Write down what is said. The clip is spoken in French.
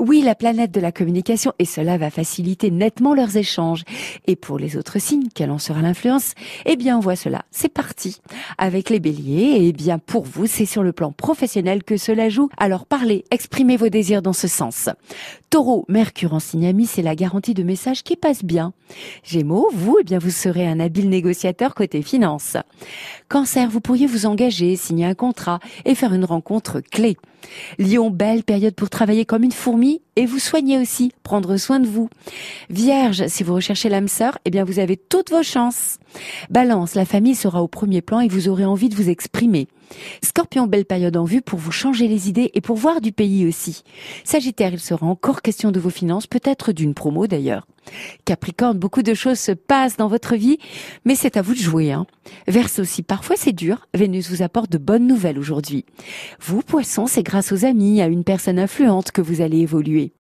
Oui, la planète de la communication, et cela va faciliter nettement leurs échanges. Et pour les autres signes, quelle en sera l'influence? Eh bien, on voit cela. C'est parti. Avec les béliers, eh bien, pour vous, c'est sur le plan professionnel que cela joue. Alors parlez, exprimez vos désirs dans ce sens. Taureau, Mercure en signe ami, c'est la garantie de messages qui passent bien. Gémeaux, vous, eh bien, vous serez un habile négociateur côté finance. Cancer, vous pourriez vous engager, signer un contrat et faire une rencontre clé. Lion, belle période pour travailler comme une fourmi et vous soigner aussi, prendre soin de vous. Vierge, si vous recherchez l'âme sœur, eh bien vous avez toutes vos chances. Balance, la famille sera au premier plan et vous aurez envie de vous exprimer. Scorpion, belle période en vue pour vous changer les idées et pour voir du pays aussi. Sagittaire, il sera encore question de vos finances, peut-être d'une promo d'ailleurs. Capricorne, beaucoup de choses se passent dans votre vie, mais c'est à vous de jouer, hein. Verseau, aussi, parfois c'est dur, Vénus vous apporte de bonnes nouvelles aujourd'hui. Vous, Poissons, c'est grâce aux amis, à une personne influente que vous allez évoluer.